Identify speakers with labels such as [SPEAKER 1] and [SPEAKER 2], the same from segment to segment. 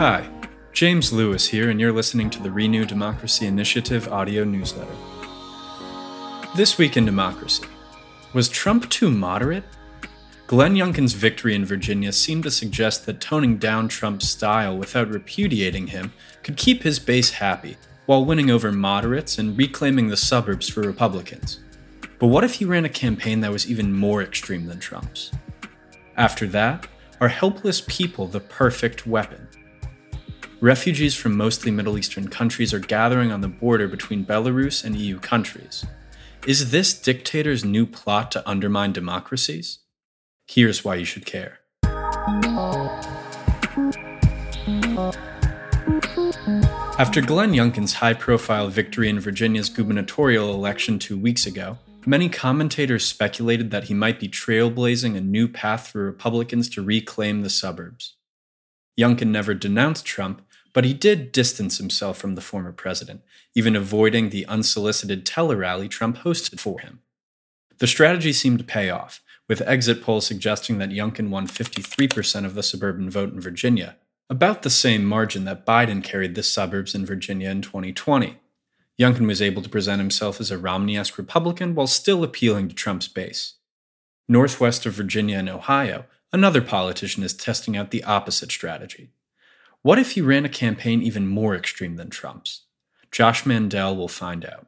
[SPEAKER 1] Hi, James Lewis here, and you're listening to the Renew Democracy Initiative audio newsletter. This week in democracy, was Trump too moderate? Glenn Youngkin's victory in Virginia seemed to suggest that toning down Trump's style without repudiating him could keep his base happy, while winning over moderates and reclaiming the suburbs for Republicans. But what if he ran a campaign that was even more extreme than Trump's? After that, are helpless people the perfect weapon? Refugees from mostly Middle Eastern countries are gathering on the border between Belarus and EU countries. Is this dictator's new plot to undermine democracies? Here's why you should care. After Glenn Youngkin's high-profile victory in Virginia's gubernatorial election 2 weeks ago, many commentators speculated that he might be trailblazing a new path for Republicans to reclaim the suburbs. Youngkin never denounced Trump, but he did distance himself from the former president, even avoiding the unsolicited tele-rally Trump hosted for him. The strategy seemed to pay off, with exit polls suggesting that Youngkin won 53% of the suburban vote in Virginia, about the same margin that Biden carried the suburbs in Virginia in 2020. Youngkin was able to present himself as a Romney-esque Republican while still appealing to Trump's base. Northwest of Virginia and Ohio, another politician is testing out the opposite strategy. What if he ran a campaign even more extreme than Trump's? Josh Mandel will find out.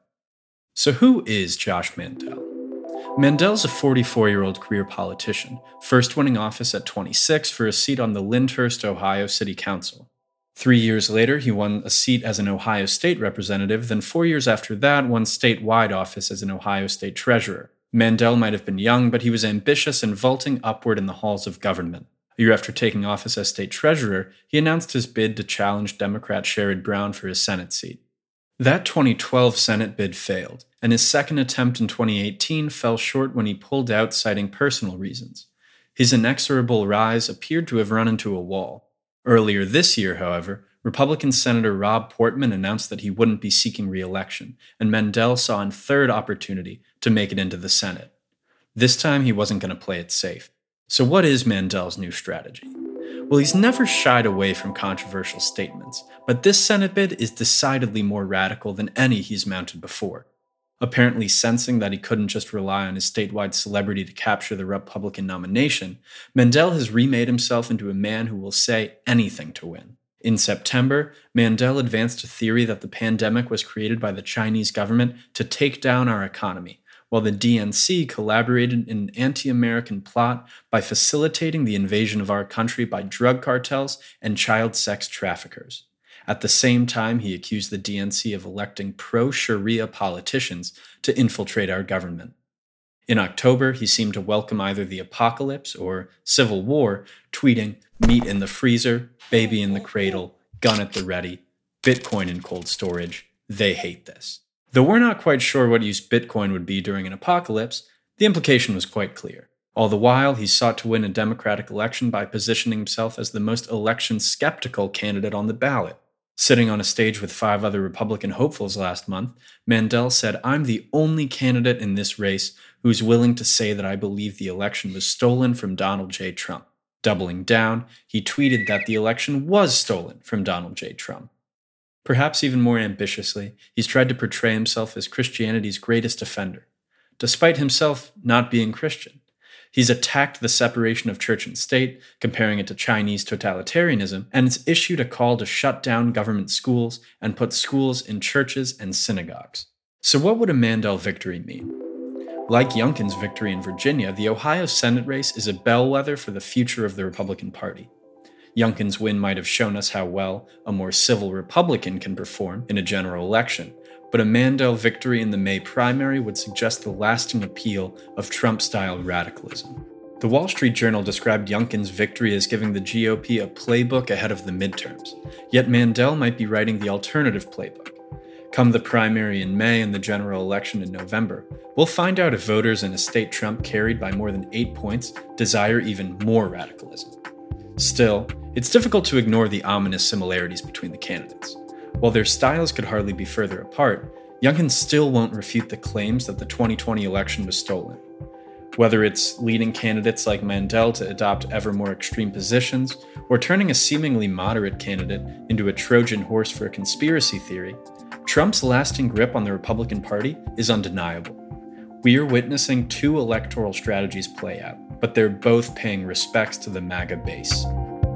[SPEAKER 1] So who is Josh Mandel? Mandel's a 44-year-old career politician, first winning office at 26 for a seat on the Lyndhurst, Ohio City Council. 3 years later, he won a seat as an Ohio State representative, then 4 years after that won statewide office as an Ohio State treasurer. Mandel might have been young, but he was ambitious and vaulting upward in the halls of government. A year after taking office as state treasurer, he announced his bid to challenge Democrat Sherrod Brown for his Senate seat. That 2012 Senate bid failed, and his second attempt in 2018 fell short when he pulled out citing personal reasons. His inexorable rise appeared to have run into a wall. Earlier this year, however, Republican Senator Rob Portman announced that he wouldn't be seeking re-election, and Mandel saw a third opportunity to make it into the Senate. This time, he wasn't going to play it safe. So what is Mandel's new strategy? Well, he's never shied away from controversial statements, but this Senate bid is decidedly more radical than any he's mounted before. Apparently sensing that he couldn't just rely on his statewide celebrity to capture the Republican nomination, Mandel has remade himself into a man who will say anything to win. In September, Mandel advanced a theory that the pandemic was created by the Chinese government to take down our economy, while the DNC collaborated in an anti-American plot by facilitating the invasion of our country by drug cartels and child sex traffickers. At the same time, he accused the DNC of electing pro-Sharia politicians to infiltrate our government. In October, he seemed to welcome either the apocalypse or civil war, tweeting, "Meat in the freezer, baby in the cradle, gun at the ready, Bitcoin in cold storage, they hate this." Though we're not quite sure what use Bitcoin would be during an apocalypse, the implication was quite clear. All the while, he sought to win a Democratic election by positioning himself as the most election-skeptical candidate on the ballot. Sitting on a stage with 5 other Republican hopefuls last month, Mandel said, "I'm the only candidate in this race who's willing to say that I believe the election was stolen from Donald J. Trump." Doubling down, he tweeted that the election was stolen from Donald J. Trump. Perhaps even more ambitiously, he's tried to portray himself as Christianity's greatest offender, despite himself not being Christian. He's attacked the separation of church and state, comparing it to Chinese totalitarianism, and has issued a call to shut down government schools and put schools in churches and synagogues. So what would a Mandel victory mean? Like Youngkin's victory in Virginia, the Ohio Senate race is a bellwether for the future of the Republican Party. Youngkin's win might have shown us how well a more civil Republican can perform in a general election, but a Mandel victory in the May primary would suggest the lasting appeal of Trump-style radicalism. The Wall Street Journal described Youngkin's victory as giving the GOP a playbook ahead of the midterms, yet Mandel might be writing the alternative playbook. Come the primary in May and the general election in November, we'll find out if voters in a state Trump carried by more than 8 points desire even more radicalism. Still, it's difficult to ignore the ominous similarities between the candidates. While their styles could hardly be further apart, Youngkin still won't refute the claims that the 2020 election was stolen. Whether it's leading candidates like Mandel to adopt ever more extreme positions, or turning a seemingly moderate candidate into a Trojan horse for a conspiracy theory, Trump's lasting grip on the Republican Party is undeniable. We are witnessing two electoral strategies play out, but they're both paying respects to the MAGA base.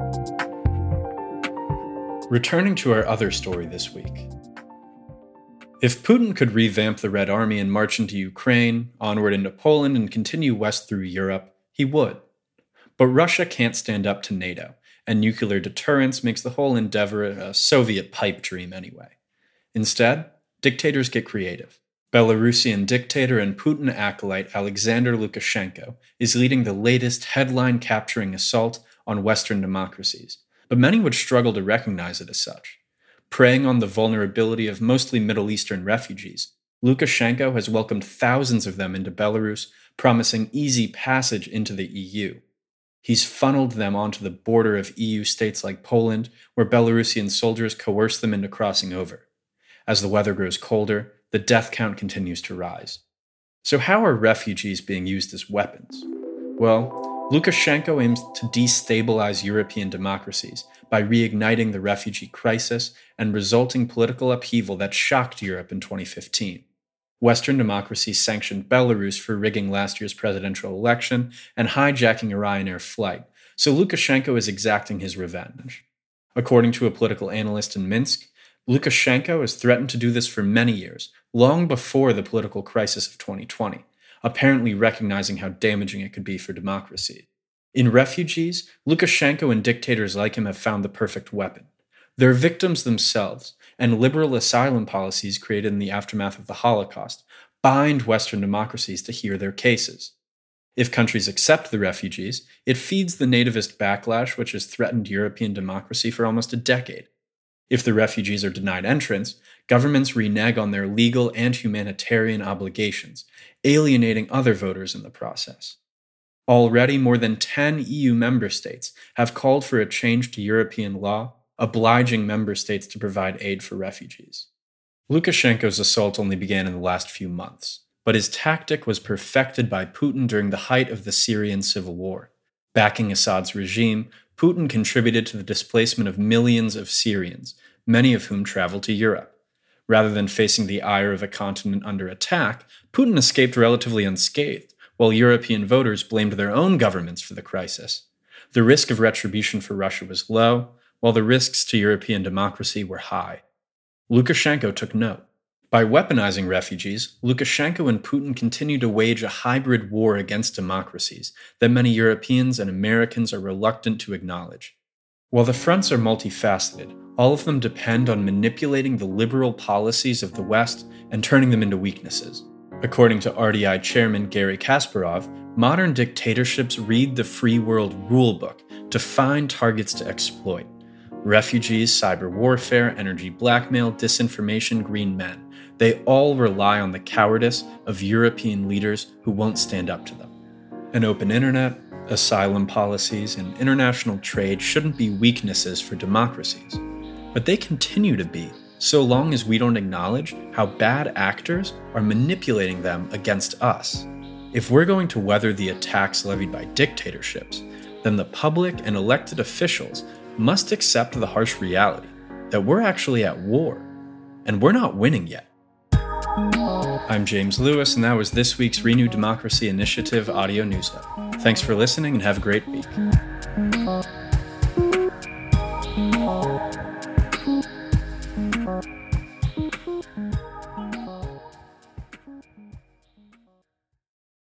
[SPEAKER 1] Returning to our other story this week. If Putin could revamp the Red Army and march into Ukraine, onward into Poland, and continue west through Europe, he would. But Russia can't stand up to NATO, and nuclear deterrence makes the whole endeavor a Soviet pipe dream anyway. Instead, dictators get creative. Belarusian dictator and Putin acolyte Alexander Lukashenko is leading the latest headline-capturing assault on Western democracies, but many would struggle to recognize it as such. Preying on the vulnerability of mostly Middle Eastern refugees, Lukashenko has welcomed thousands of them into Belarus, promising easy passage into the EU. He's funneled them onto the border of EU states like Poland, where Belarusian soldiers coerce them into crossing over. As the weather grows colder, the death count continues to rise. So how are refugees being used as weapons? Well, Lukashenko aims to destabilize European democracies by reigniting the refugee crisis and resulting political upheaval that shocked Europe in 2015. Western democracies sanctioned Belarus for rigging last year's presidential election and hijacking a Ryanair flight, so Lukashenko is exacting his revenge. According to a political analyst in Minsk, Lukashenko has threatened to do this for many years, long before the political crisis of 2020, apparently recognizing how damaging it could be for democracy. In refugees, Lukashenko and dictators like him have found the perfect weapon. They're victims themselves, and liberal asylum policies created in the aftermath of the Holocaust bind Western democracies to hear their cases. If countries accept the refugees, it feeds the nativist backlash which has threatened European democracy for almost a decade. If the refugees are denied entrance, governments renege on their legal and humanitarian obligations, alienating other voters in the process. Already, more than 10 EU member states have called for a change to European law, obliging member states to provide aid for refugees. Lukashenko's assault only began in the last few months, but his tactic was perfected by Putin during the height of the Syrian civil war. Backing Assad's regime, Putin contributed to the displacement of millions of Syrians, many of whom traveled to Europe. Rather than facing the ire of a continent under attack, Putin escaped relatively unscathed, while European voters blamed their own governments for the crisis. The risk of retribution for Russia was low, while the risks to European democracy were high. Lukashenko took note. By weaponizing refugees, Lukashenko and Putin continue to wage a hybrid war against democracies that many Europeans and Americans are reluctant to acknowledge. While the fronts are multifaceted, all of them depend on manipulating the liberal policies of the West and turning them into weaknesses. According to RDI chairman Garry Kasparov, modern dictatorships read the free world rulebook to find targets to exploit. Refugees, cyber warfare, energy blackmail, disinformation, green men. They all rely on the cowardice of European leaders who won't stand up to them. An open internet, asylum policies, and international trade shouldn't be weaknesses for democracies. But they continue to be, so long as we don't acknowledge how bad actors are manipulating them against us. If we're going to weather the attacks levied by dictatorships, then the public and elected officials must accept the harsh reality that we're actually at war, and we're not winning yet. I'm James Lewis, and that was this week's Renew Democracy Initiative audio newsletter. Thanks for listening, and have a great week.